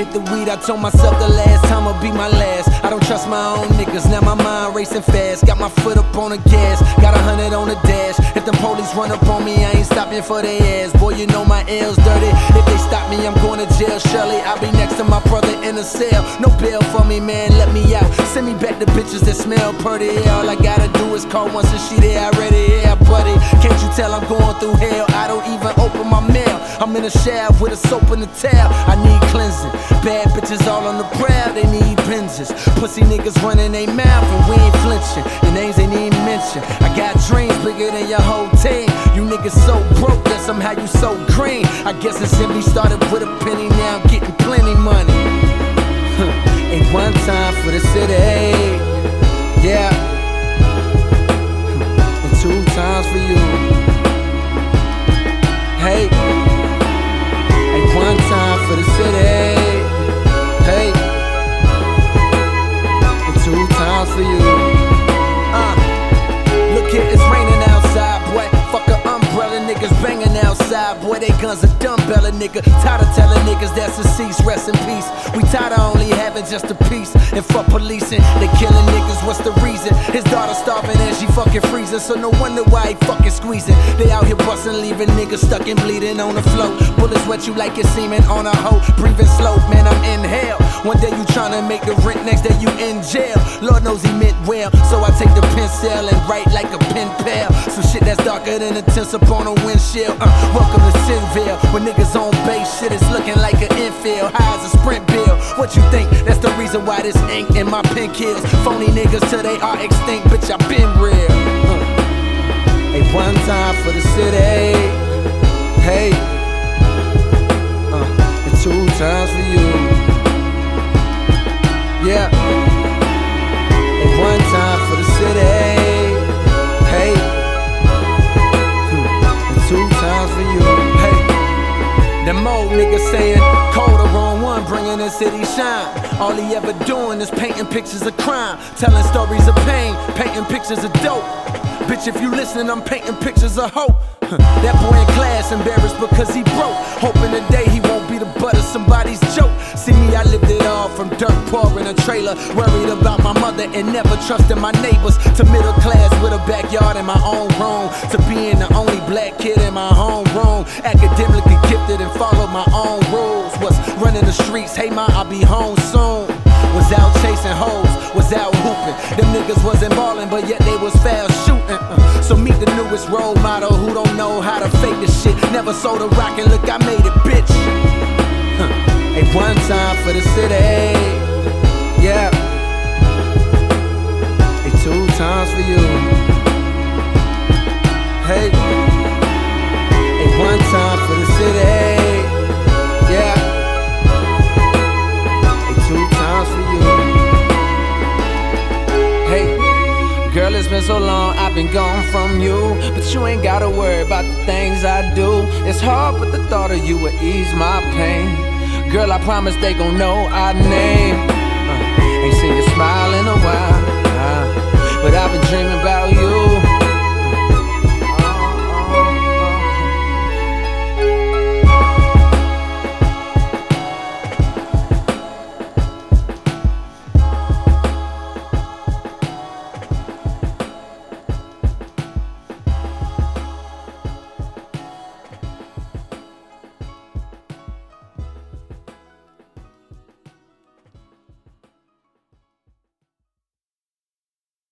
hit the weed, I told myself the last time will be my last. I don't trust my own niggas, now my mind racing fast. Got my foot up on the gas, got 100 on the dash. If them police run up on me, I ain't stopping for their ass. Boy, you know my L's dirty. If they stop me, I'm going to jail. Surely I'll be next to my brother in a cell. No bail for me, man, let me out. Send me back to bitches that smell pretty. All I gotta do is call once and she there already. Yeah, buddy, can't you tell I'm going through hell? I don't even open my mail. I'm in a shower with a soap and a towel. I need cleansing. Bad bitches all on the prowl, they need binges. Pussy niggas running they mouth and we ain't flinching. Your names ain't even mentioned. I got dreams bigger than your whole team. You niggas so broke that somehow you so green. I guess it simply started with a penny, now I'm getting plenty money. Ain't one time for the city, yeah, and 2 times for you. Hey, ain't one time for the city, hey, and 2 times for you. Look here, it's raining outside, boy. Fuck a umbrella, niggas banging outside, boy. They guns a dumbbella, nigga. Tired of telling niggas that's deceased, rest in peace. We tired of only having just a piece. And fuck policing, they killing niggas, what's the reason? His daughter starving and she fucking freezing, so no wonder why he fucking squeezing. They out here busting, leaving niggas stuck and bleeding on the floor. Bullets wet you like your semen on a hoe. Breathing slow, man, I'm in hell. One day you tryna make the rent, next day you in jail. Lord knows he meant well, so I take the pencil and write like a pen pal. Some shit that's darker than a tense up on a windshield. Welcome to Sinville, when niggas on base, shit is looking like an infield. High as a sprint bill. What you think? That's the reason why this ink in my pen kills. Phony niggas till they are extinct, bitch, I been real. Hey, one time for the city, hey, and 2 times for you, yeah. Hey, one time for the city, hey, and 2 times for you, hey. Them old niggas saying, Cole the wrong one, bringing the city shine. All he ever doing is painting pictures of crime, telling stories of pain, painting pictures of dope. Bitch, if you listening, I'm painting pictures of hope. That boy in class embarrassed because he broke, hoping today he won't be the butt of somebody's joke. See me, I lived it all, from dirt poor in a trailer, worried about my mother and never trusting my neighbors, to middle class with a backyard in my own room, to being the only black kid in my home room, academically gifted and follow my own rules. Was running the streets, hey ma, I'll be home soon. Was out chasing hoes, was out hooping. Them niggas wasn't ballin', but yet they was foul shooting. So meet the newest role model who don't know how to fake this shit. Never sold a rock and look, I made it, bitch. Hey, one time for the city, yeah. Hey, 2 times for you. Hey, hey, one time for the city, yeah. Hey, 2 times for you. Hey, girl, it's been so long, I've been gone from you, but you ain't gotta worry about the things I do. It's hard, but the thought of you will ease my pain. Girl, I promise they gon' know our name. Ain't seen you smile in a while, but I've been dreaming about you.